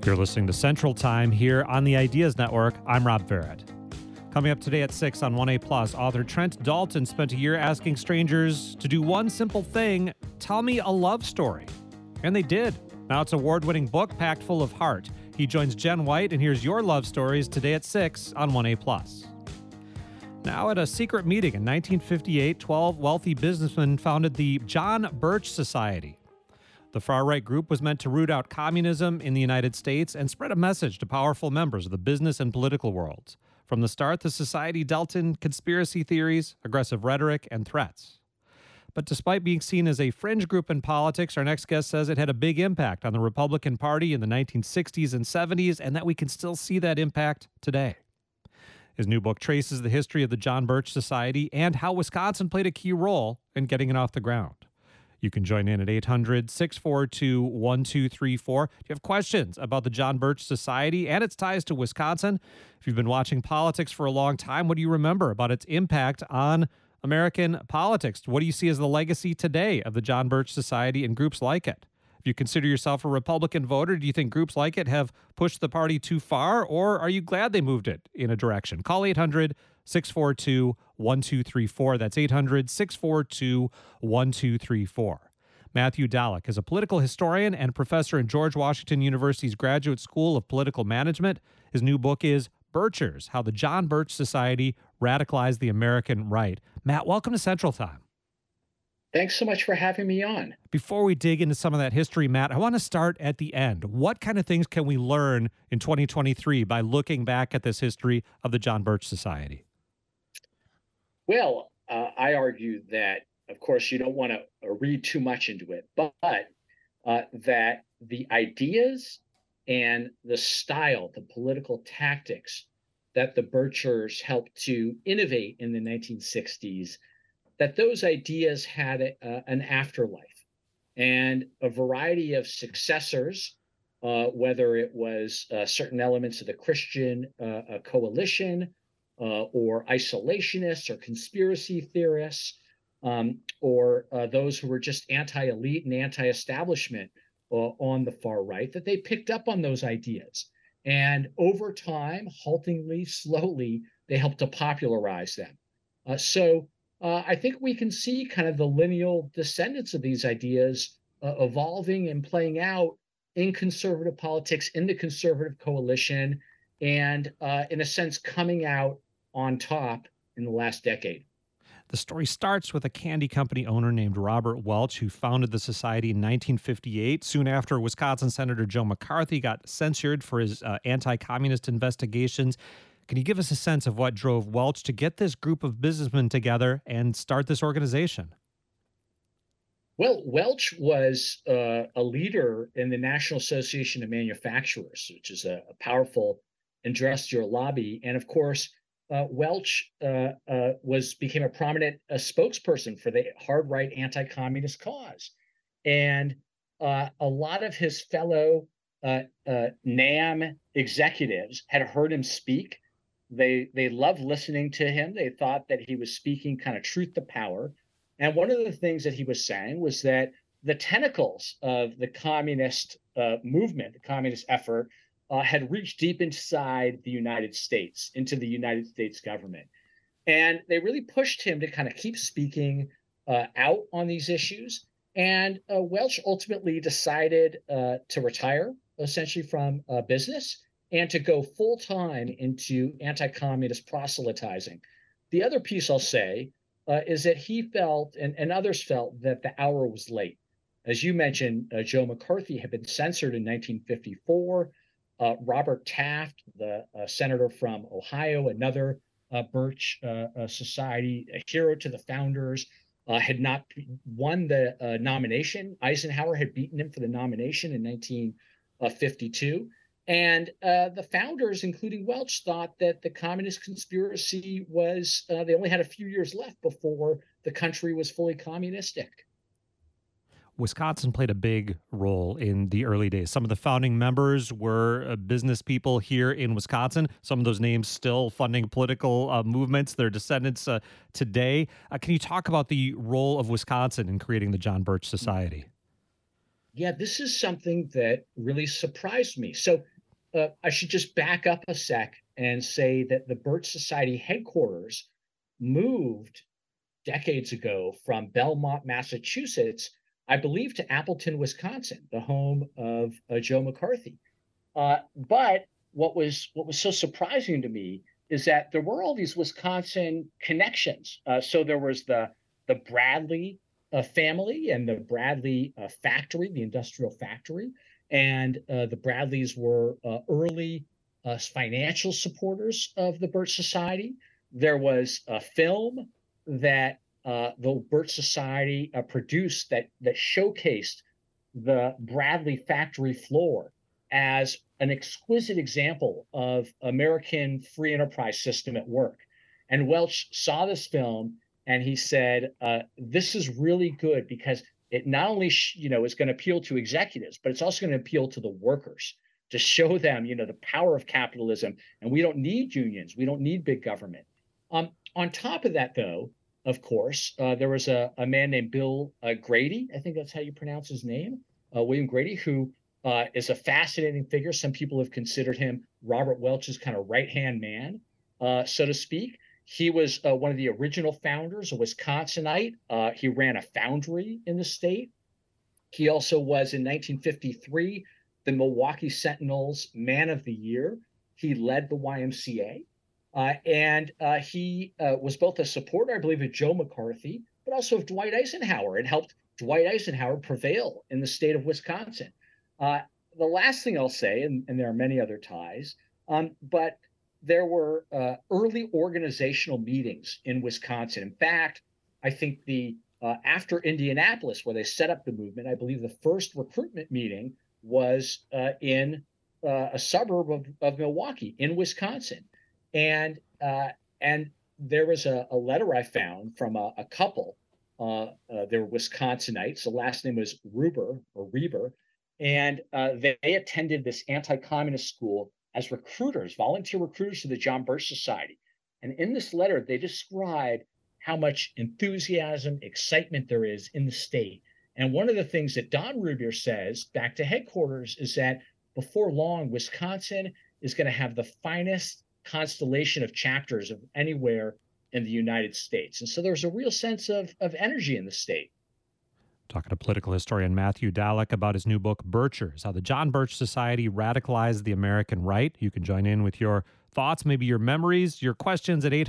You're listening to Central Time here on the Ideas Network. I'm Rob Barrett. Coming up today at 6 on 1A Plus, author Trent Dalton spent a year asking strangers to do one simple thing: tell me a love story. And they did. Now it's an award-winning book packed full of heart. He joins Jen White and hears your love stories today at 6 on 1A Plus. Now, at a secret meeting in 1958, 12 wealthy businessmen founded the John Birch Society. The far-right group was meant to root out communism in the United States and spread a message to powerful members of the business and political worlds. From the start, the society dealt in conspiracy theories, aggressive rhetoric, and threats. But despite being seen as a fringe group in politics, our next guest says it had a big impact on the Republican Party in the 1960s and 70s, and that we can still see that impact today. His new book traces the history of the John Birch Society and how Wisconsin played a key role in getting it off the ground. You can join in at 800-642-1234. If you have questions about the John Birch Society and its ties to Wisconsin, if you've been watching politics for a long time, what do you remember about its impact on American politics? What do you see as the legacy today of the John Birch Society and groups like it? If you consider yourself a Republican voter, do you think groups like it have pushed the party too far, or are you glad they moved it in a direction? Call 800-642-1234. That's 800-642-1234. Matthew Dallek is a political historian and professor in George Washington University's Graduate School of Political Management. His new book is Birchers: How the John Birch Society Radicalized the American Right. Matt, welcome to Central Time. Thanks so much for having me on. Before we dig into some of that history, Matt, I want to start at the end. What kind of things can we learn in 2023 by looking back at this history of the John Birch Society? Well, I argue that, of course, you don't want to read too much into it, but that the ideas and the style, the political tactics that the Birchers helped to innovate in the 1960s, that those ideas had an afterlife, and a variety of successors, whether it was certain elements of the Christian coalition or isolationists or conspiracy theorists, or those who were just anti-elite and anti-establishment on the far right, that they picked up on those ideas. And over time, haltingly, slowly, they helped to popularize them. I think we can see kind of the lineal descendants of these ideas evolving and playing out in conservative politics, in the conservative coalition, and in a sense, coming out on top in the last decade. The story starts with a candy company owner named Robert Welch, who founded the society in 1958. Soon after, Wisconsin Senator Joe McCarthy got censured for his anti-communist investigations. Can you give us a sense of what drove Welch to get this group of businessmen together and start this organization? Well, Welch was a leader in the National Association of Manufacturers, which is a powerful industrial lobby. And of course, Welch became a prominent spokesperson for the hard right anti-communist cause. And a lot of his fellow NAM executives had heard him speak. They loved listening to him. They thought that he was speaking kind of truth to power. And one of the things that he was saying was that the tentacles of the communist movement, the communist effort, had reached deep inside the United States, into the United States government. And they really pushed him to kind of keep speaking out on these issues. And Welch ultimately decided to retire, essentially, from business and to go full-time into anti-communist proselytizing. The other piece I'll say is that he felt, and others felt, that the hour was late. As you mentioned, Joe McCarthy had been censored in 1954. Robert Taft, the senator from Ohio, another Birch Society, a hero to the founders, had not won the nomination. Eisenhower had beaten him for the nomination in 1952. And the founders, including Welch, thought that the communist conspiracy was, they only had a few years left before the country was fully communistic. Wisconsin played a big role in the early days. Some of the founding members were business people here in Wisconsin. Some of those names still funding political movements, their descendants today. Can you talk about the role of Wisconsin in creating the John Birch Society? Yeah, this is something that really surprised me. So I should just back up a sec and say that the Birch Society headquarters moved decades ago from Belmont, Massachusetts, I believe, to Appleton, Wisconsin, the home of Joe McCarthy. But what was so surprising to me is that there were all these Wisconsin connections. So there was the Bradley family and the Bradley factory, the industrial factory, and the Bradleys were early financial supporters of the Birch Society. There was a film that the Birch Society produced that showcased the Bradley factory floor as an exquisite example of American free enterprise system at work. And Welch saw this film and he said, "This is really good because it not only is going to appeal to executives, but it's also going to appeal to the workers to show them the power of capitalism. And we don't need unions, we don't need big government." On top of that, though, of course, there was a man named Bill Grady. I think that's how you pronounce his name, William Grady, who is a fascinating figure. Some people have considered him Robert Welch's kind of right-hand man, so to speak. He was one of the original founders, a Wisconsinite. He ran a foundry in the state. He also was, in 1953, the Milwaukee Sentinel's Man of the Year. He led the YMCA. And he was both a supporter, I believe, of Joe McCarthy, but also of Dwight Eisenhower, and helped Dwight Eisenhower prevail in the state of Wisconsin. The last thing I'll say, and there are many other ties, but there were early organizational meetings in Wisconsin. In fact, I think after Indianapolis, where they set up the movement, I believe the first recruitment meeting was in a suburb of Milwaukee, in Wisconsin. And there was a letter I found from a couple. They were Wisconsinites. The last name was Reber, and they attended this anti-communist school as recruiters, volunteer recruiters to the John Birch Society. And in this letter, they describe how much enthusiasm, excitement there is in the state. And one of the things that Don Rubier says back to headquarters is that before long, Wisconsin is going to have the finest constellation of chapters of anywhere in the United States. And so there's a real sense of energy in the state. Talking to political historian Matthew Dallek about his new book, Birchers, How the John Birch Society Radicalized the American Right. You can join in with your thoughts, maybe your memories, your questions at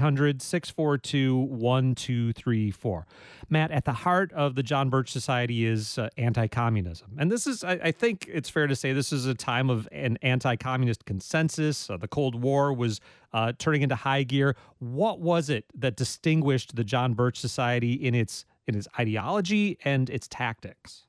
800-642-1234. Matt, at the heart of the John Birch Society is anti-communism. And this is, I think it's fair to say, this is a time of an anti-communist consensus. The Cold War was turning into high gear. What was it that distinguished the John Birch Society in its ideology and its tactics?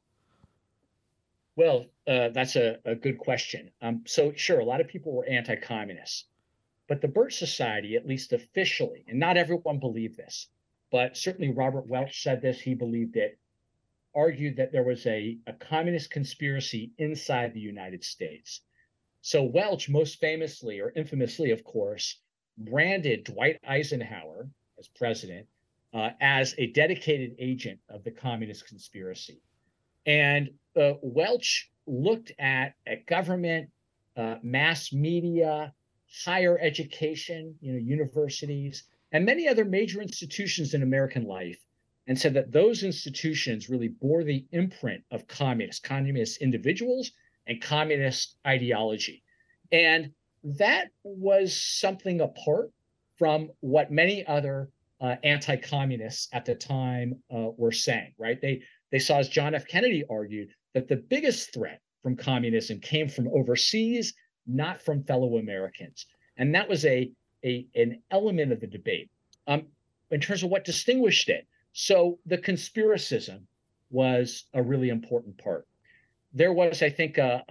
Well, that's a good question. So sure, a lot of people were anti-communists, but the Birch Society, at least officially, and not everyone believed this, but certainly Robert Welch said this, he believed it, argued that there was a communist conspiracy inside the United States. So Welch, most famously or infamously, of course, branded Dwight Eisenhower as president as a dedicated agent of the communist conspiracy. And Welch looked at government, mass media, higher education, universities, and many other major institutions in American life, and said that those institutions really bore the imprint of communist individuals and communist ideology. And that was something apart from what many other anti-communists at the time were saying, right? They saw, as John F. Kennedy argued, that the biggest threat from communism came from overseas, not from fellow Americans. And that was an element of the debate. In terms of what distinguished it, so the conspiracism was a really important part. There was, I think, so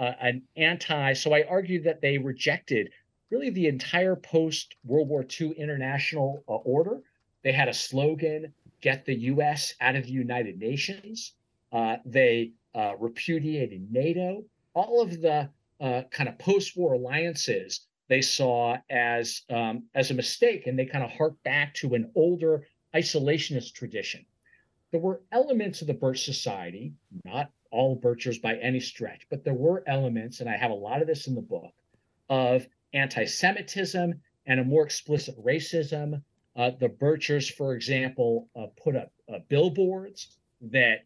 I argued that they rejected really the entire post-World War II international order. They had a slogan, "Get the U.S. out of the United Nations." They repudiated NATO. All of the kind of post-war alliances they saw as a mistake, and they kind of harked back to an older isolationist tradition. There were elements of the Birch Society, not all Birchers by any stretch, but there were elements, and I have a lot of this in the book, of anti-Semitism and a more explicit racism. The Birchers, for example, put up billboards that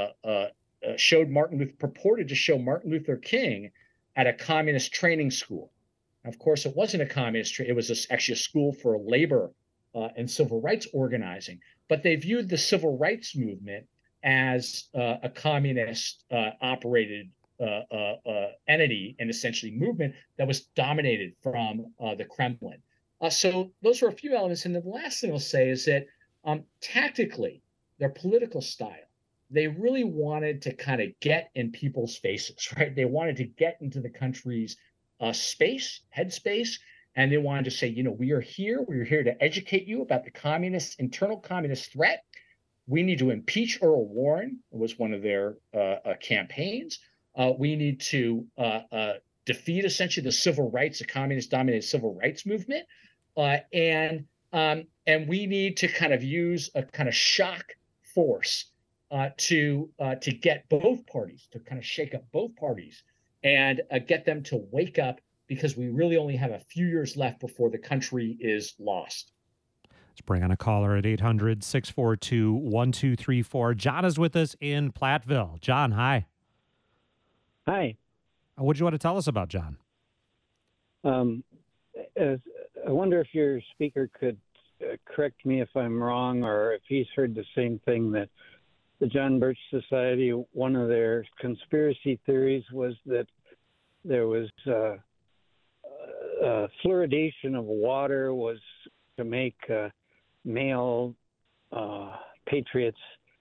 purported to show Martin Luther King at a communist training school. Of course, it wasn't a communist. It was actually a school for labor and civil rights organizing. But they viewed the civil rights movement as a communist operated entity and essentially movement that was dominated from the Kremlin. So those were a few elements. And the last thing I'll say is that tactically, their political style, they really wanted to kind of get in people's faces, right? They wanted to get into the country's headspace, and they wanted to say, we are here. We're here to educate you about the internal communist threat. We need to impeach Earl Warren. It was one of their campaigns. We need to defeat essentially the communist-dominated civil rights movement, and we need to kind of use a kind of shock force to get both parties, to kind of shake up both parties and get them to wake up, because we really only have a few years left before the country is lost. Let's bring on a caller at 800-642-1234. John is with us in Platteville. John, hi. Hi. What do you want to tell us about, John? I wonder if your speaker could correct me if I'm wrong, or if he's heard the same thing, that the John Birch Society, one of their conspiracy theories was that there was fluoridation of water was to make male patriots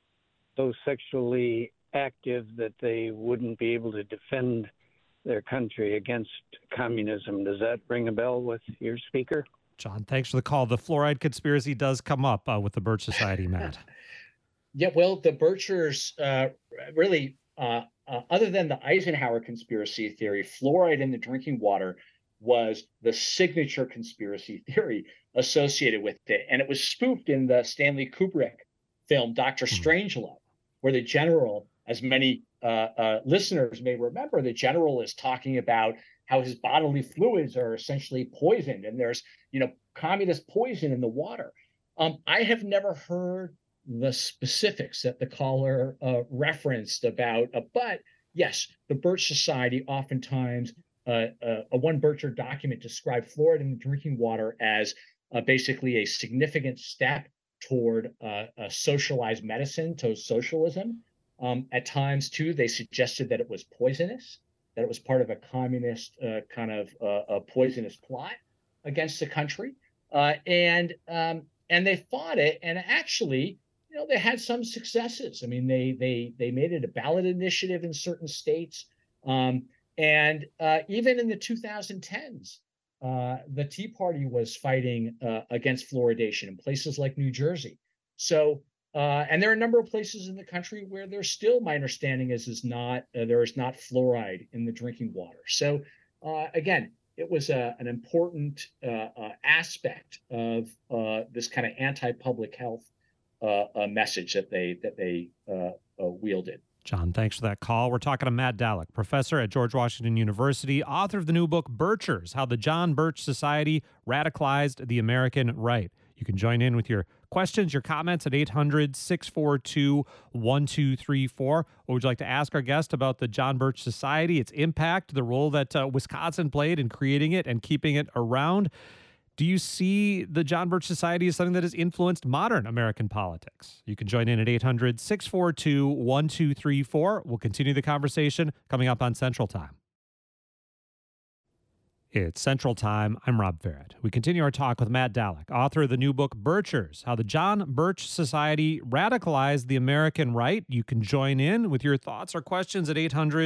so sexually active that they wouldn't be able to defend their country against communism. Does that ring a bell with your speaker? John, thanks for the call. The fluoride conspiracy does come up with the Birch Society, Matt. Yeah, well, the Birchers really, other than the Eisenhower conspiracy theory, fluoride in the drinking water was the signature conspiracy theory associated with it. And it was spoofed in the Stanley Kubrick film, Dr. Strangelove, where the general, as many listeners may remember, the general is talking about how his bodily fluids are essentially poisoned, and there's, communist poison in the water. I have never heard the specifics that the caller referenced about, but yes, the Birch Society oftentimes, one Bircher document described fluoride in the drinking water as basically a significant step toward socialized medicine, to socialism. At times, too, they suggested that it was poisonous, that it was part of a communist kind of a poisonous plot against the country, and they fought it. And actually, they had some successes. I mean, they made it a ballot initiative in certain states, and even in the 2010s, the Tea Party was fighting against fluoridation in places like New Jersey. So, and there are a number of places in the country where there's still, my understanding there is not fluoride in the drinking water. So, again, it was an important aspect of this kind of anti-public health message that they wielded. John, thanks for that call. We're talking to Matt Dallek, professor at George Washington University, author of the new book, Birchers, How the John Birch Society Radicalized the American Right. You can join in with your questions, your comments at 800-642-1234. What would you like to ask our guest about the John Birch Society, its impact, the role that Wisconsin played in creating it and keeping it around? Do you see the John Birch Society as something that has influenced modern American politics? You can join in at 800-642-1234. We'll continue the conversation coming up on Central Time. It's Central Time. I'm Rob Barrett. We continue our talk with Matt Dallek, author of the new book, Birchers, How the John Birch Society Radicalized the American Right. You can join in with your thoughts or questions at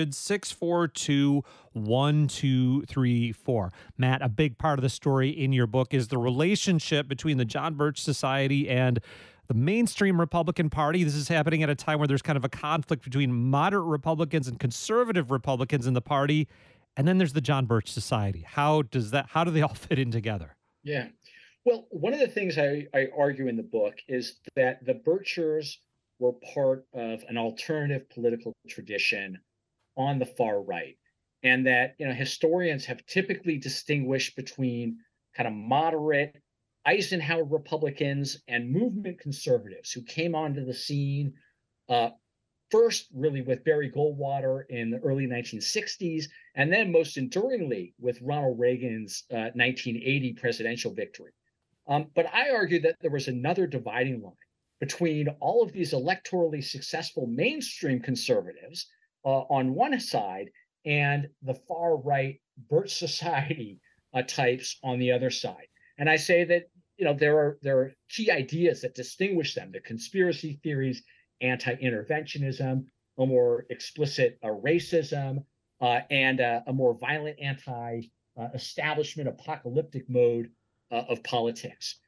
800-642-1234. Matt, a big part of the story in your book is the relationship between the John Birch Society and the mainstream Republican Party. This is happening at a time where there's kind of a conflict between moderate Republicans and conservative Republicans in the party. And then there's the John Birch Society. How do they all fit in together? Yeah. Well, one of the things I argue in the book is that the Birchers were part of an alternative political tradition on the far right. and that historians have typically distinguished between kind of moderate Eisenhower Republicans and movement conservatives who came onto the scene uh, first, really, with Barry Goldwater in the early 1960s, and then most enduringly with Ronald Reagan's 1980 presidential victory. But I argue that there was another dividing line between all of these electorally successful mainstream conservatives on one side and the far right Birch Society types on the other side. And I say that there are key ideas that distinguish them: the conspiracy theories, anti-interventionism, a more explicit racism, and a more violent anti-establishment apocalyptic mode of politics.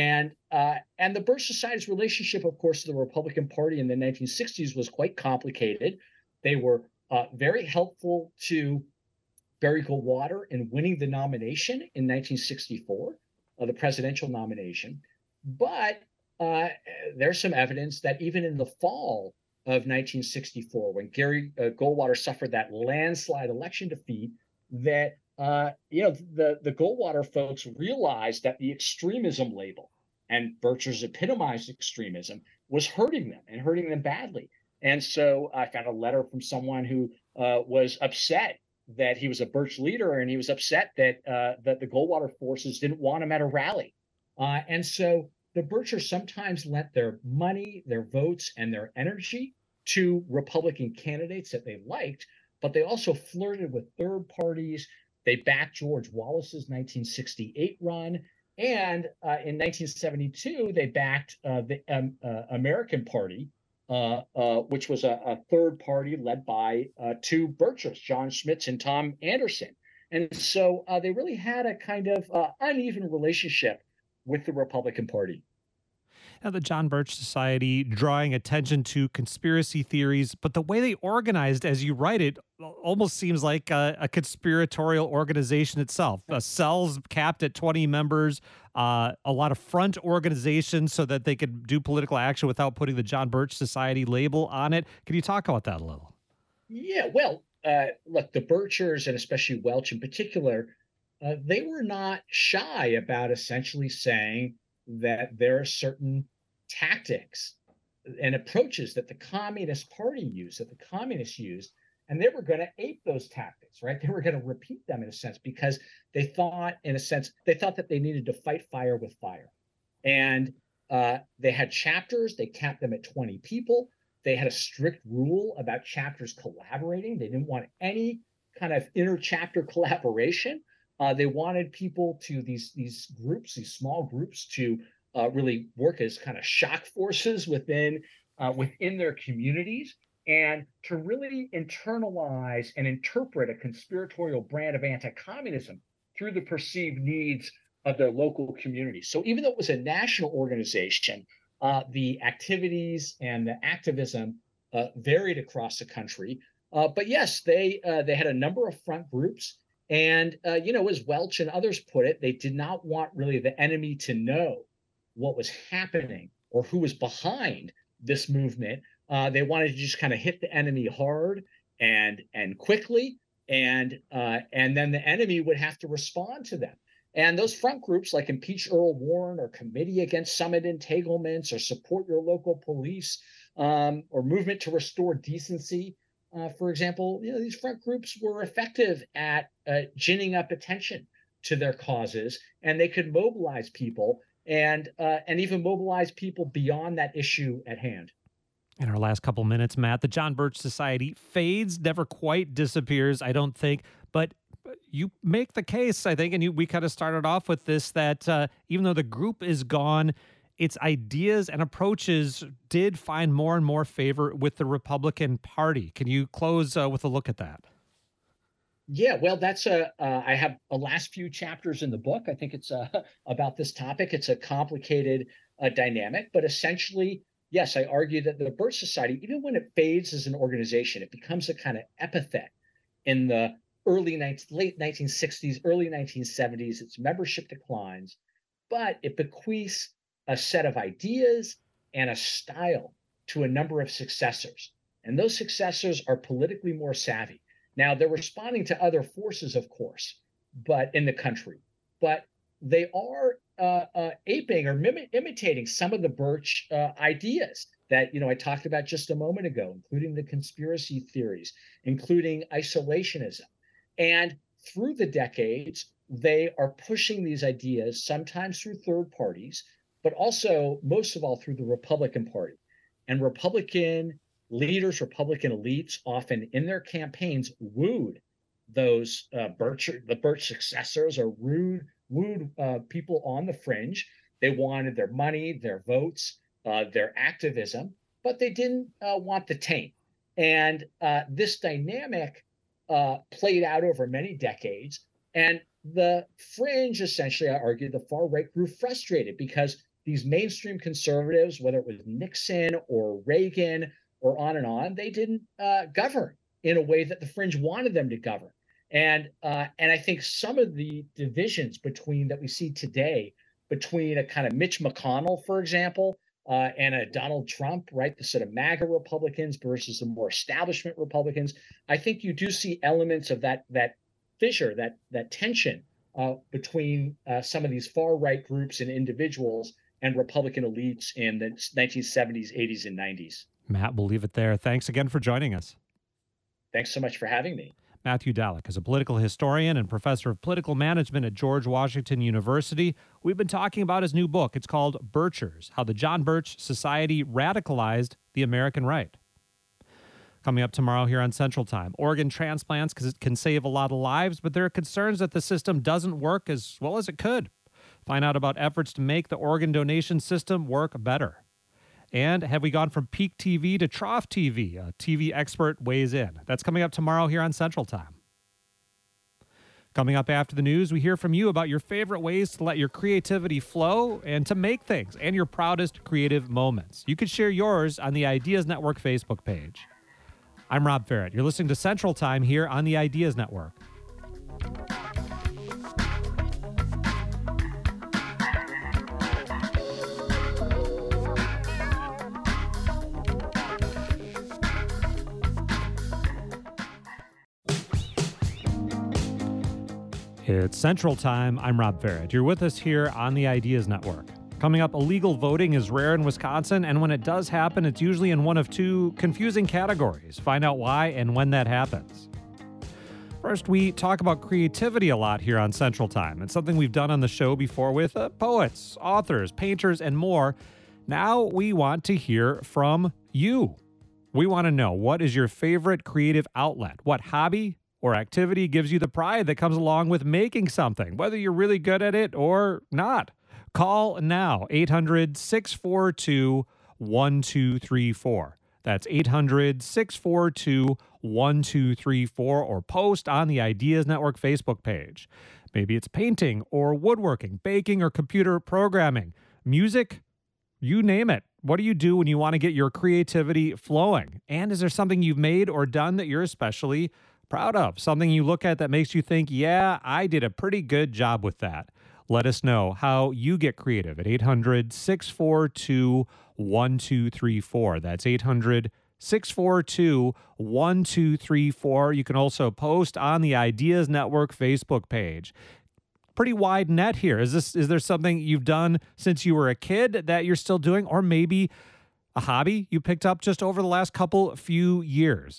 And the Birch Society's relationship, of course, to the Republican Party in the 1960s was quite complicated. They were very helpful to Barry Goldwater in winning the nomination in 1964, the presidential nomination. But there's some evidence that even in the fall of 1964, when Gary Goldwater suffered that landslide election defeat, that the Goldwater folks realized that the extremism label, and Bircher's epitomized extremism, was hurting them and hurting them badly. And so I found a letter from someone who was upset that he was a Birch leader, and he was upset that that the Goldwater forces didn't want him at a rally. And so the Birchers sometimes lent their money, their votes, and their energy to Republican candidates that they liked, but they also flirted with third parties. They backed George Wallace's 1968 run. And in 1972, they backed the American Party, which was a third party led by two Birchers, John Schmitz and Tom Anderson. And so they really had a kind of uneven relationship with the Republican Party. Now, the John Birch Society drawing attention to conspiracy theories, but the way they organized, as you write it, almost seems like a conspiratorial organization itself. Cells capped at 20 members, a lot of front organizations so that they could do political action without putting the John Birch Society label on it. Can you talk about that a little? Yeah, well, look, the Birchers, and especially Welch in particular, they were not shy about essentially saying that there are certain tactics and approaches that the Communist Party used, that the communists used, and they were going to ape those tactics, right? They were going to repeat them in a sense because they thought, in a sense, they thought that they needed to fight fire with fire. And they had chapters, they capped them at 20 people. They had a strict rule about chapters collaborating. They didn't want any kind of inter-chapter collaboration. They wanted people to these groups, these small groups, to really work as kind of shock forces within their communities, and to really internalize and interpret a conspiratorial brand of anti-communism through the perceived needs of their local communities. So even though it was a national organization, the activities and the activism varied across the country. But yes, they had a number of front groups. And, as Welch and others put it, they did not want really the enemy to know what was happening or who was behind this movement. They wanted to just kind of hit the enemy hard and quickly, and then the enemy would have to respond to them. And those front groups, like Impeach Earl Warren or Committee Against Summit Entanglements or Support Your Local Police, or Movement to Restore Decency, for example, these front groups were effective at ginning up attention to their causes, and they could mobilize people and even mobilize people beyond that issue at hand. In our last couple minutes, Matt, the John Birch Society fades, never quite disappears, I don't think, but you make the case, I think, and we kind of started off with this, that even though the group is gone, its ideas and approaches did find more and more favor with the Republican Party. Can you close with a look at that? Yeah, well, I have a last few chapters in the book. I think it's about this topic. It's a complicated dynamic, but essentially, yes, I argue that the Birch Society, even when it fades as an organization, it becomes a kind of epithet in the late 1960s, early 1970s. Its membership declines, but it bequeaths a set of ideas and a style to a number of successors. And those successors are politically more savvy. Now they're responding to other forces, of course, but in the country, but they are aping or imitating some of the Birch ideas that I talked about just a moment ago, including the conspiracy theories, including isolationism, and through the decades they are pushing these ideas sometimes through third parties, but also most of all through the Republican Party. And Republican leaders, Republican elites, often in their campaigns wooed those the Birch successors, or wooed people on the fringe. They wanted their money, their votes, their activism, but they didn't want the taint. And this dynamic played out over many decades. And the fringe, essentially, I argue, the far right grew frustrated because these mainstream conservatives, whether it was Nixon or Reagan or on, they didn't govern in a way that the fringe wanted them to govern. And I think some of the divisions that we see today between a kind of Mitch McConnell, for example, and a Donald Trump, right, the sort of MAGA Republicans versus the more establishment Republicans, I think you do see elements of that fissure, that tension between some of these far right groups and individuals and Republican elites in the 1970s, 80s, and 90s. Matt, we'll leave it there. Thanks again for joining us. Thanks so much for having me. Matthew Dallek is a political historian and professor of political management at George Washington University. We've been talking about his new book. It's called Birchers: How the John Birch Society Radicalized the American Right. Coming up tomorrow here on Central Time, organ transplants can save a lot of lives, but there are concerns that the system doesn't work as well as it could. Find out about efforts to make the organ donation system work better. And have we gone from peak TV to trough TV? A TV expert weighs in. That's coming up tomorrow here on Central Time. Coming up after the news, we hear from you about your favorite ways to let your creativity flow and to make things and your proudest creative moments. You can share yours on the Ideas Network Facebook page. I'm Rob Ferrett. You're listening to Central Time here on the Ideas Network. It's Central Time. I'm Rob Ferrett. You're with us here on the Ideas Network. Coming up, illegal voting is rare in Wisconsin, and when it does happen, it's usually in one of two confusing categories. Find out why and when that happens. First, we talk about creativity a lot here on Central Time. It's something we've done on the show before with poets, authors, painters, and more. Now we want to hear from you. We want to know, what is your favorite creative outlet? What hobby or activity gives you the pride that comes along with making something, whether you're really good at it or not? Call now, 800-642-1234. That's 800-642-1234, or post on the Ideas Network Facebook page. Maybe it's painting or woodworking, baking or computer programming, music, you name it. What do you do when you want to get your creativity flowing? And is there something you've made or done that you're especially proud of? Something you look at that makes you think, yeah, I did a pretty good job with that. Let us know how you get creative at 800-642-1234. That's 800-642-1234. You can also post on the Ideas Network Facebook page. Pretty wide net here. Is there something you've done since you were a kid that you're still doing, or maybe a hobby you picked up just over the last few years?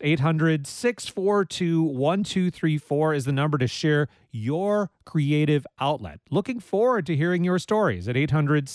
800-642-1234 is the number to share your creative outlet. Looking forward to hearing your stories at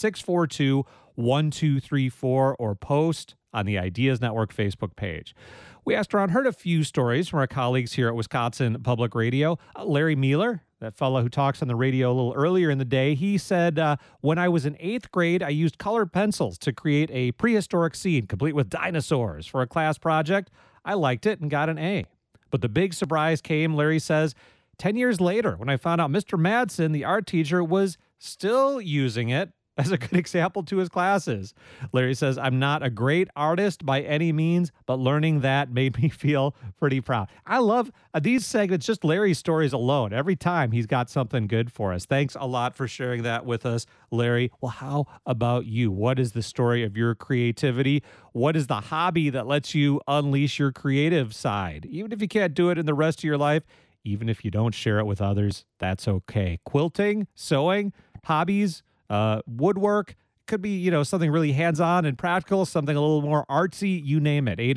800-642-1234, or post on the Ideas Network Facebook page. We asked around, heard a few stories from our colleagues here at Wisconsin Public Radio. Larry Mueller, that fellow who talks on the radio a little earlier in the day, he said, when I was in 8th grade, I used colored pencils to create a prehistoric scene complete with dinosaurs for a class project. I liked it and got an A. But the big surprise came, Larry says, 10 years later when I found out Mr. Madsen, the art teacher, was still using it as a good example to his classes. Larry says, I'm not a great artist by any means, but learning that made me feel pretty proud. I love these segments, just Larry's stories alone. Every time he's got something good for us. Thanks a lot for sharing that with us, Larry. Well, how about you? What is the story of your creativity? What is the hobby that lets you unleash your creative side? Even if you can't do it in the rest of your life, even if you don't share it with others, that's okay. Quilting, sewing, hobbies, woodwork, could be, something really hands-on and practical, something a little more artsy, you name it.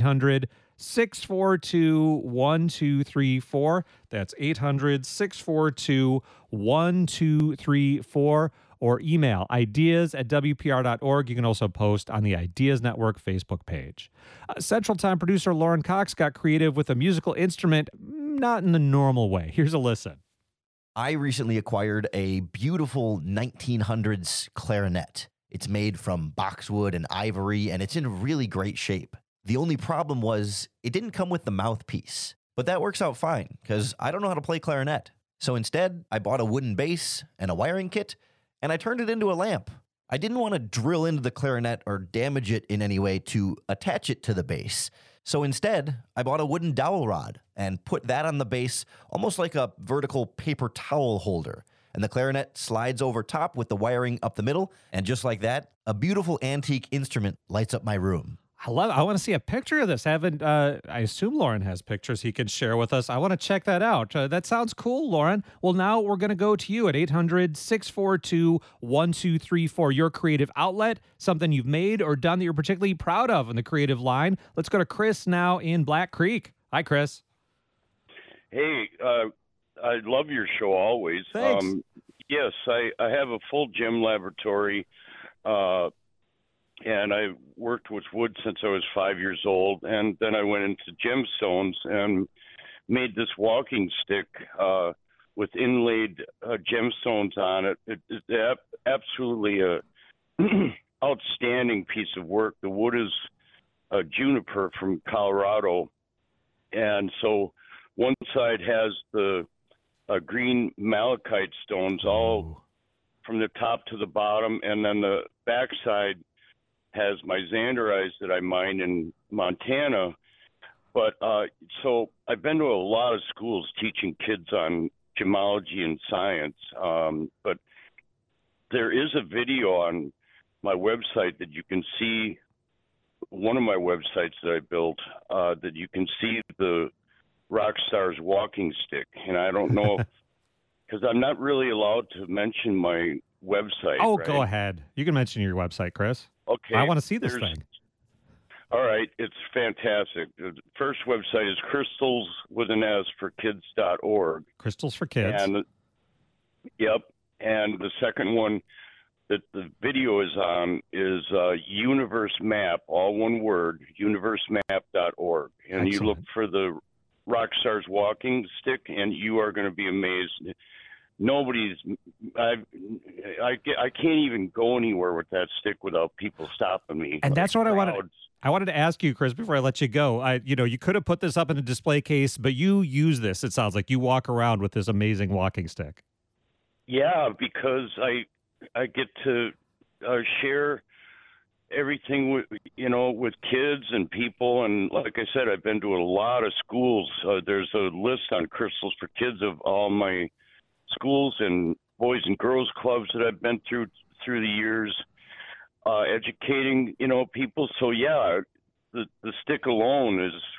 800-642-1234. That's 800-642-1234. Or email ideas@wpr.org. You can also post on the Ideas Network Facebook page. Central Time producer Lauren Cox got creative with a musical instrument, not in the normal way. Here's a listen. I recently acquired a beautiful 1900s clarinet. It's made from boxwood and ivory, and it's in really great shape. The only problem was it didn't come with the mouthpiece, but that works out fine because I don't know how to play clarinet. So instead, I bought a wooden bass and a wiring kit, and I turned it into a lamp. I didn't want to drill into the clarinet or damage it in any way to attach it to the bass. So instead, I bought a wooden dowel rod and put that on the bass, almost like a vertical paper towel holder. And the clarinet slides over top with the wiring up the middle. And just like that, a beautiful antique instrument lights up my room. I love it. I want to see a picture of this. I assume Lauren has pictures he can share with us. I want to check that out. That sounds cool, Lauren. Well, now we're going to go to you at 800-642-1234. Your creative outlet, something you've made or done that you're particularly proud of in the creative line. Let's go to Chris now in Black Creek. Hi, Chris. Hey, I love your show always. Thanks. Yes, I have a full gym laboratory, and I worked with wood since I was 5 years old, and then I went into gemstones and made this walking stick with inlaid gemstones on it. It's absolutely a outstanding piece of work. The wood is a juniper from Colorado, and so one side has the green malachite stones all from the top to the bottom, and then the back side has my Xanderite that I mine in Montana. But so I've been to a lot of schools teaching kids on gemology and science. But there is a video on my website that you can see, one of my websites that I built, that you can see the Rockstar's walking stick. And I don't know, because I'm not really allowed to mention my website. Oh, right? Go ahead. You can mention your website, Chris. Okay. I want to see this thing. All right. It's fantastic. The first website is crystals with an S for kids.org. Crystals for Kids. And, yep. And the second one that the video is on is Universe Map, all one word, universemap.org. And Excellent. you look for the Rockstar's walking stick, and you are going to be amazed. I can't even go anywhere with that stick without people stopping me. And that's what crowds. I wanted to ask you, Chris, before I let you go. You could have put this up in a display case, but you use this. It sounds like you walk around with this amazing walking stick. Yeah, because I get to share everything with kids and people, and like I said, I've been to a lot of schools. There's a list on Crystals for Kids of all my schools and boys and girls clubs that I've been through the years, educating people. So yeah, the stick alone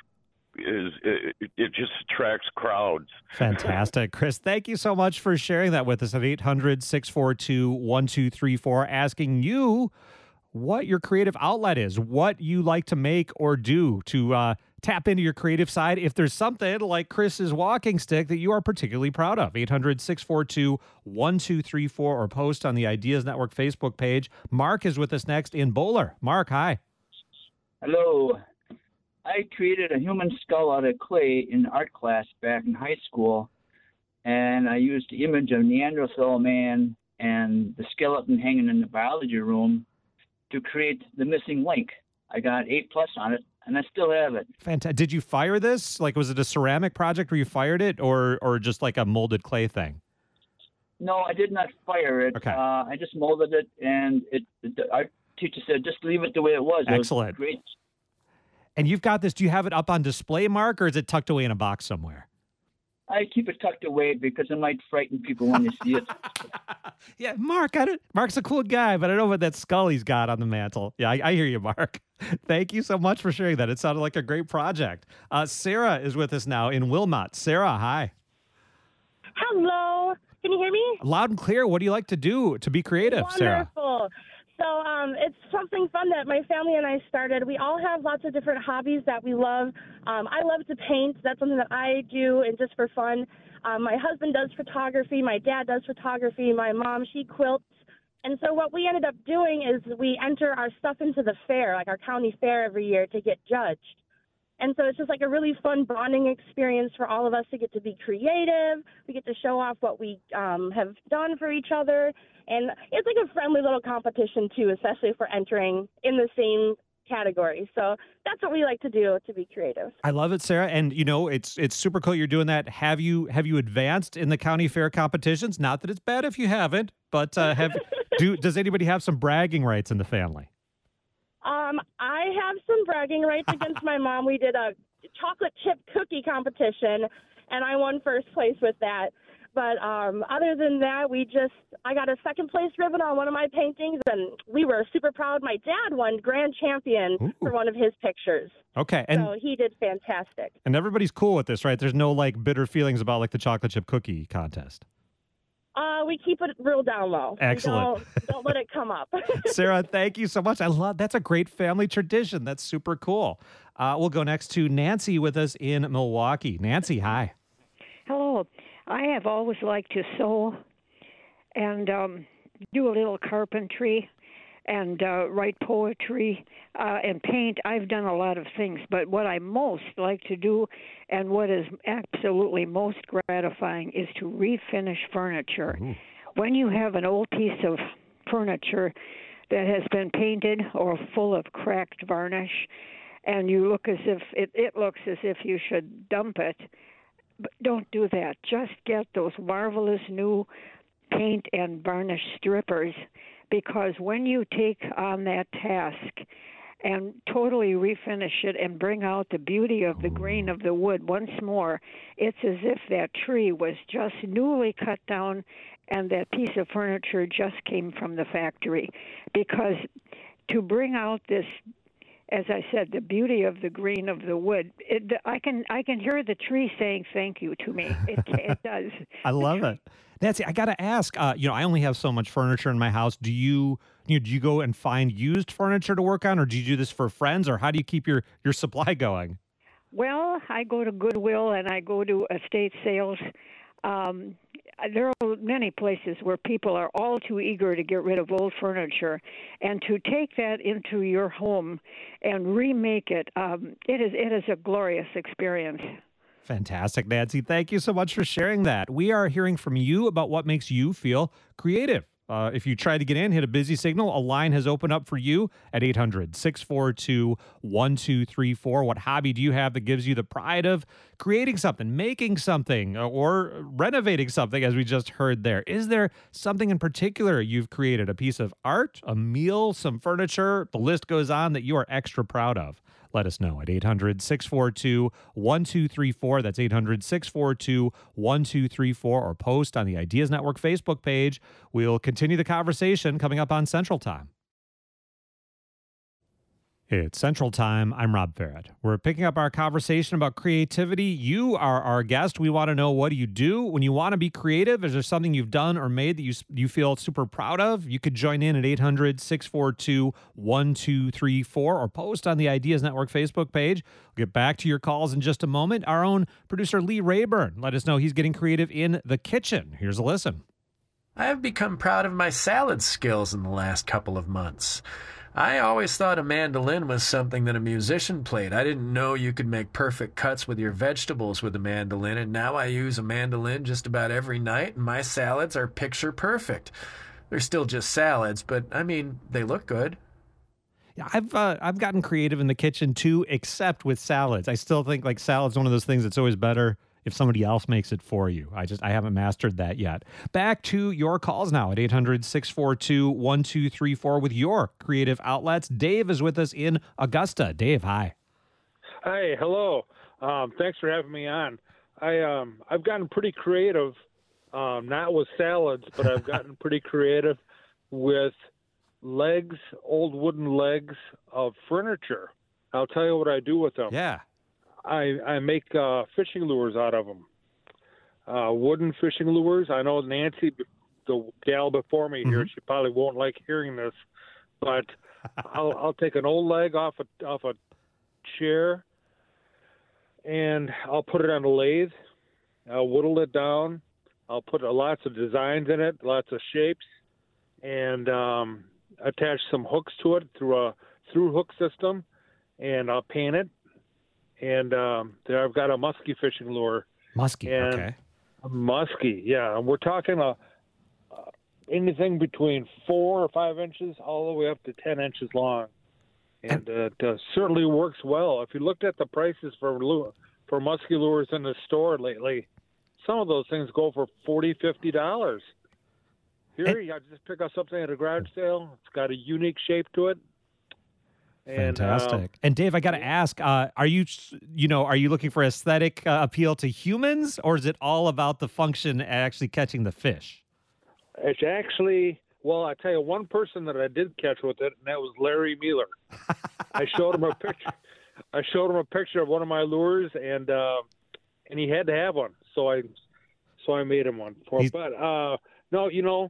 it just attracts crowds. Fantastic. Chris, thank you so much for sharing that with us at 800-642-1234, asking you what your creative outlet is, what you like to make or do to tap into your creative side. If there's something like Chris's walking stick that you are particularly proud of, 800-642-1234, or post on the Ideas Network Facebook page. Mark is with us next in Bowler. Mark, hi. Hello. I created a human skull out of clay in art class back in high school, and I used the image of Neanderthal man and the skeleton hanging in the biology room to create the missing link. I got 8+ on it, and I still have it. Fantastic. Did you fire this? Like, was it a ceramic project where you fired it, or just like a molded clay thing? No, I did not fire it. Okay. I just molded it, and our teacher said just leave it the way it was. Excellent. It was great. And you've got this. Do you have it up on display, Mark, or is it tucked away in a box somewhere? I keep it tucked away because it might frighten people when they see it. Yeah, Mark's a cool guy, but I don't know what that skull he's got on the mantle. Yeah, I hear you, Mark. Thank you so much for sharing that. It sounded like a great project. Sarah is with us now in Wilmot. Sarah, hi. Hello. Can you hear me? Loud and clear. What do you like to do to be creative, Sarah? Wonderful. So it's something fun that my family and I started. We all have lots of different hobbies that we love. I love to paint. That's something that I do, and just for fun. My husband does photography. My dad does photography. My mom, she quilts. And so what we ended up doing is we enter our stuff into the fair, like our county fair every year, to get judged. And so it's just like a really fun bonding experience for all of us to get to be creative. We get to show off what we have done for each other. And it's like a friendly little competition, too, especially if we're entering in the same category. So that's what we like to do to be creative. I love it, Sarah. And, you know, it's super cool you're doing that. Have you advanced in the county fair competitions? Not that it's bad if you haven't, but does anybody have some bragging rights in the family? I have some bragging rights against my mom. We did a chocolate chip cookie competition, and I won first place with that. But other than that, I got a second place ribbon on one of my paintings, and we were super proud. My dad won grand champion for one of his pictures. Okay. So he did fantastic. And everybody's cool with this, right? There's no like bitter feelings about like the chocolate chip cookie contest. We keep it real down low. Excellent. Don't let it come up. Sarah, thank you so much. That's a great family tradition. That's super cool. We'll go next to Nancy with us in Milwaukee. Nancy, hi. Hello. I have always liked to sew and do a little carpentry and write poetry and paint. I've done a lot of things, but what I most like to do and what is absolutely most gratifying is to refinish furniture. Ooh. When you have an old piece of furniture that has been painted or full of cracked varnish, and you look as if it looks as if you should dump it, but don't do that. Just get those marvelous new paint and varnish strippers, because when you take on that task and totally refinish it and bring out the beauty of the grain of the wood once more, it's as if that tree was just newly cut down and that piece of furniture just came from the factory. Because to bring out this, as I said, the beauty of the green of the wood, I can hear the tree saying thank you to me. It does. I love it. Nancy, I got to ask, I only have so much furniture in my house. Do you go and find used furniture to work on, or do you do this for friends, or how do you keep your supply going? Well, I go to Goodwill and I go to estate sales. There are many places where people are all too eager to get rid of old furniture, and to take that into your home and remake it, it is a glorious experience. Fantastic, Nancy. Thank you so much for sharing that. We are hearing from you about what makes you feel creative. If you try to get in, hit a busy signal. A line has opened up for you at 800-642-1234. What hobby do you have that gives you the pride of creating something, making something, or renovating something, as we just heard there? Is there something in particular you've created, a piece of art, a meal, some furniture, the list goes on, that you are extra proud of? Let us know at 800-642-1234. That's 800-642-1234, or post on the Ideas Network Facebook page. We'll continue the conversation coming up on Central Time. It's Central Time. I'm Rob Barrett. We're picking up our conversation about creativity. You are our guest. We want to know, what do you do when you want to be creative? Is there something you've done or made that you feel super proud of? You could join in at 800-642-1234 or post on the Ideas Network Facebook page. We'll get back to your calls in just a moment. Our own producer, Lee Rayburn, let us know he's getting creative in the kitchen. Here's a listen. I have become proud of my salad skills in the last couple of months. I always thought a mandolin was something that a musician played. I didn't know you could make perfect cuts with your vegetables with a mandolin, and now I use a mandolin just about every night, and my salads are picture perfect. They're still just salads, but, I mean, they look good. Yeah, I've gotten creative in the kitchen too, except with salads. I still think like salad's one of those things that's always better if somebody else makes it for you. I haven't mastered that yet. Back to your calls now at 800-642-1234 with your creative outlets. Dave is with us in Augusta. Dave, hi. Hi, hello. Thanks for having me on. I've gotten pretty creative, not with salads, but I've gotten pretty creative with legs, old wooden legs of furniture. I'll tell you what I do with them. Yeah. I make fishing lures out of them. Wooden fishing lures. I know Nancy, the gal before me here, she probably won't like hearing this, but I'll take an old leg off a chair, and I'll put it on a lathe. I'll whittle it down. I'll put lots of designs in it, lots of shapes, and attach some hooks to it through a through hook system, and I'll paint it. And there I've got a muskie fishing lure. Muskie, okay. A muskie, yeah. And we're talking anything between 4 or 5 inches all the way up to 10 inches long. And it certainly works well. If you looked at the prices for musky lures in the store lately, some of those things go for $40, $50. Here, you just pick up something at a garage sale. It's got a unique shape to it. And, fantastic. And Dave, I got to ask, are you looking for aesthetic appeal to humans, or is it all about the function actually catching the fish? It's actually, well, I tell you, one person that I did catch with it, and that was Larry Mueller. I showed him a picture. I showed him a picture of one of my lures, and he had to have one, so I made him one for him. But no,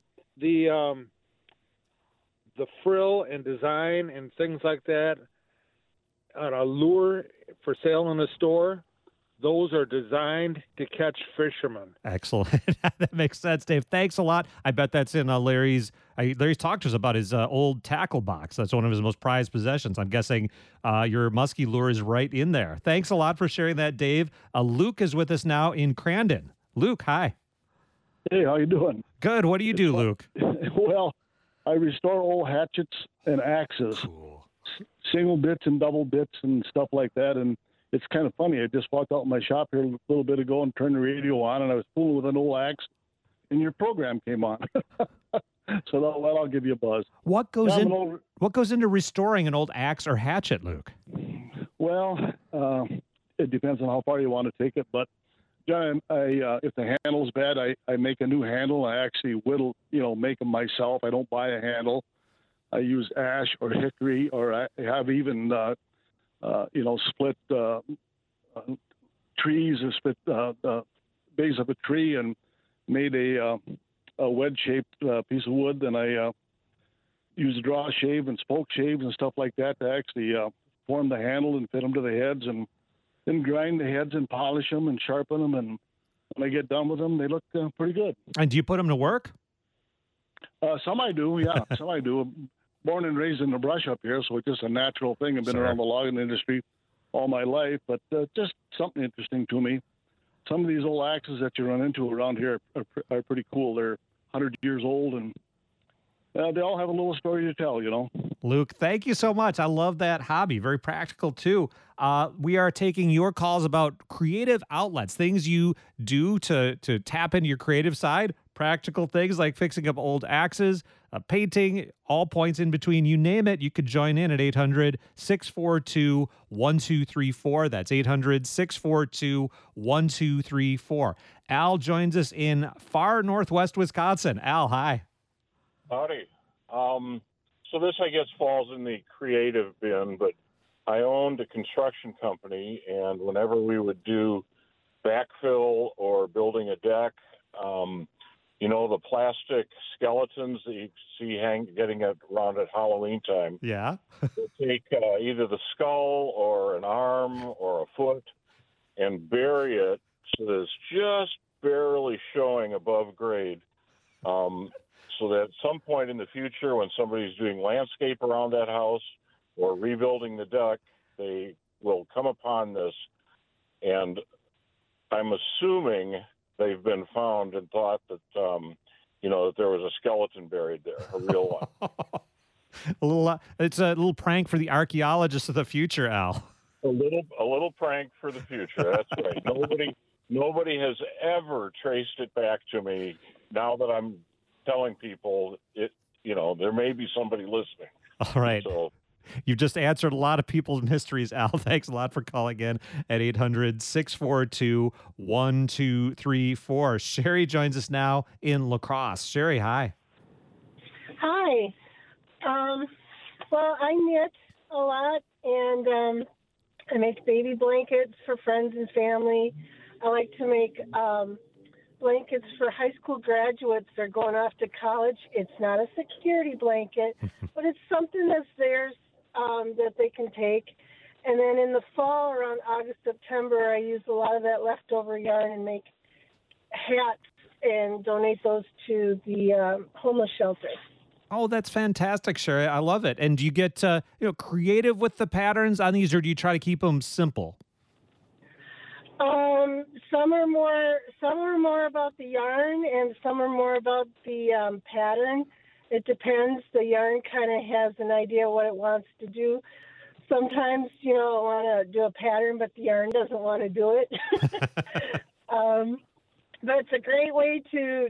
the frill and design and things like that on a lure for sale in the store, those are designed to catch fishermen. Excellent. That makes sense, Dave. Thanks a lot. I bet that's in Larry's talked to us about his old tackle box. That's one of his most prized possessions. I'm guessing your musky lure is right in there. Thanks a lot for sharing that, Dave. Luke is with us now in Crandon. Luke, hi. Hey, how you doing? Good. What do you do, Luke? Well, I restore old hatchets and axes, single bits and double bits and stuff like that. And it's kind of funny. I just walked out in my shop here a little bit ago and turned the radio on, and I was fooling with an old axe, and your program came on. So that'll give you a buzz. What goes into restoring an old axe or hatchet, Luke? Well, it depends on how far you want to take it, but John, if the handle's bad, I make a new handle. I actually whittle, make them myself. I don't buy a handle. I use ash or hickory, or I have even, split trees or split the base of a tree and made a wedge-shaped piece of wood. Then I use draw shave and spoke shaves and stuff like that to actually form the handle and fit them to the heads, and then grind the heads and polish them and sharpen them. And when I get done with them, they look pretty good. And do you put them to work? Some I do, yeah. Some I do. Born and raised in the brush up here, so it's just a natural thing. I've been around the logging industry all my life, but just something interesting to me. Some of these old axes that you run into around here are pretty cool. They're 100 years old, and they all have a little story to tell, Luke, thank you so much. I love that hobby. Very practical, too. We are taking your calls about creative outlets, things you do to tap into your creative side, practical things like fixing up old axes, painting, all points in between. You name it, you could join in at 800-642-1234. That's 800-642-1234. Al joins us in far northwest Wisconsin. Al, hi. Howdy. So this, I guess, falls in the creative bin, but I owned a construction company, and whenever we would do backfill or building a deck, the plastic skeletons that you see getting around at Halloween time. Yeah. We'll take either the skull or an arm or a foot and bury it so that it's just barely showing above grade. So that at some point in the future, when somebody's doing landscape around that house or rebuilding the deck, they will come upon this. And I'm assuming they've been found and thought that, that there was a skeleton buried there, a real one. It's a little prank for the archaeologists of the future, Al. A little prank for the future. That's right. nobody has ever traced it back to me. Now that I'm telling people it, there may be somebody listening. All right. So you've just answered a lot of people's mysteries, Al. Thanks a lot for calling in at 800-642-1234. Sherry joins us now in La Crosse. Sherry, hi. Hi. Well, I knit a lot, and I make baby blankets for friends and family. I like to make blankets for high school graduates. They're going off to college. It's not a security blanket, but it's something that's theirs that they can take. And then in the fall, around August, September, I use a lot of that leftover yarn and make hats and donate those to the homeless shelter. Oh, that's fantastic, Sherry. I love it. And do you get creative with the patterns on these, or do you try to keep them simple? Some are more about the yarn, and some are more about the pattern. It depends. The yarn kind of has an idea what it wants to do. Sometimes, I want to do a pattern, but the yarn doesn't want to do it. But it's a great way to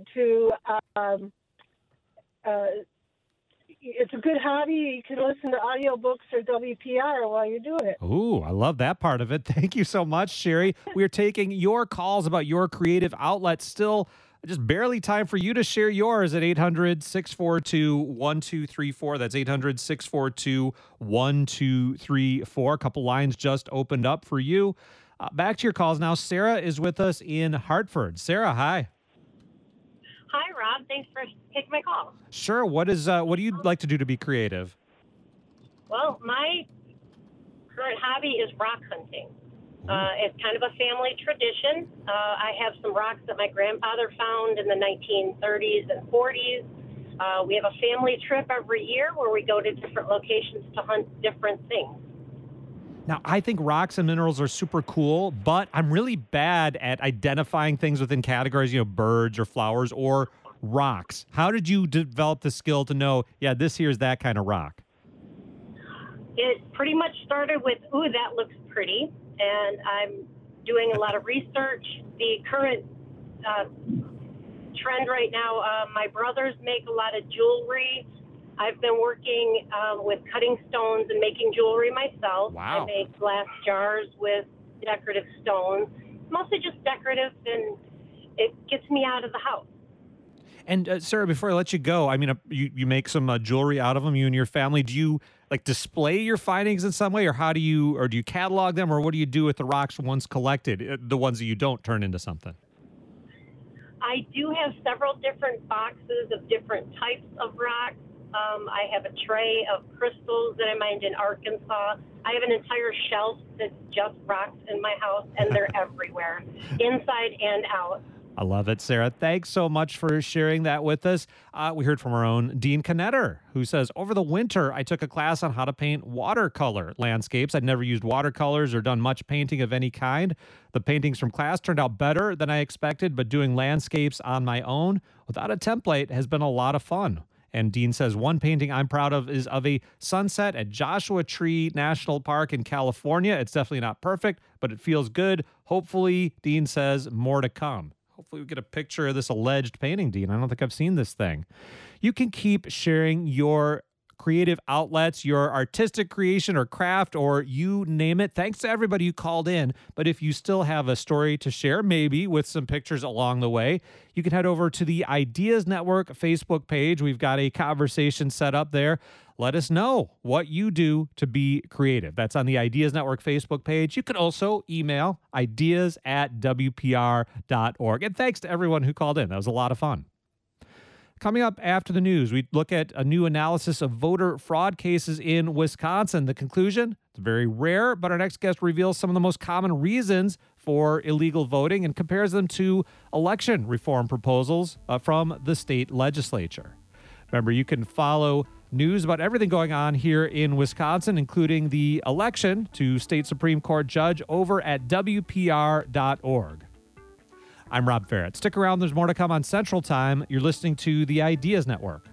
it's a good hobby. You can listen to audiobooks or WPR while you're doing it. Ooh, I love that part of it. Thank you so much, Sherry. We're taking your calls about your creative outlets. Still just barely time for you to share yours at 800-642-1234. That's 800-642-1234. A couple lines just opened up for you. Back to your calls now. Sarah is with us in Hartford. Sarah, hi. Hi, Rob. Thanks for taking my call. Sure. What do you like to do to be creative? Well, my current hobby is rock hunting. It's kind of a family tradition. I have some rocks that my grandfather found in the 1930s and 40s. We have a family trip every year where we go to different locations to hunt different things. Now, I think rocks and minerals are super cool, but I'm really bad at identifying things within categories, birds or flowers or rocks. How did you develop the skill to know, this here's that kind of rock? It pretty much started with, ooh, that looks pretty, and I'm doing a lot of research. The current trend right now, my brothers make a lot of jewelry. I've been working with cutting stones and making jewelry myself. Wow. I make glass jars with decorative stones, mostly just decorative, and it gets me out of the house. And Sarah, before I let you go, I mean, you make some jewelry out of them, you and your family. Do you display your findings in some way, or do you catalog them, or what do you do with the rocks once collected, the ones that you don't turn into something? I do have several different boxes of different types of rocks. I have a tray of crystals that I mined in Arkansas. I have an entire shelf that's just rocks in my house, and they're everywhere, inside and out. I love it, Sarah. Thanks so much for sharing that with us. We heard from our own Dean Knetter, who says, over the winter, I took a class on how to paint watercolor landscapes. I'd never used watercolors or done much painting of any kind. The paintings from class turned out better than I expected, but doing landscapes on my own without a template has been a lot of fun. And Dean says, one painting I'm proud of is of a sunset at Joshua Tree National Park in California. It's definitely not perfect, but it feels good. Hopefully, Dean says, more to come. Hopefully we get a picture of this alleged painting, Dean. I don't think I've seen this thing. You can keep sharing your creative outlets, your artistic creation or craft, or you name it. Thanks to everybody who called in. But if you still have a story to share, maybe with some pictures along the way, you can head over to the Ideas Network Facebook page. We've got a conversation set up there. Let us know what you do to be creative. That's on the Ideas Network Facebook page. You can also email ideas@wpr.org. And thanks to everyone who called in. That was a lot of fun. Coming up after the news, we look at a new analysis of voter fraud cases in Wisconsin. The conclusion, it's very rare, but our next guest reveals some of the most common reasons for illegal voting and compares them to election reform proposals from the state legislature. Remember, you can follow news about everything going on here in Wisconsin, including the election to state Supreme Court judge over at WPR.org. I'm Rob Ferret. Stick around. There's more to come on Central Time. You're listening to the Ideas Network.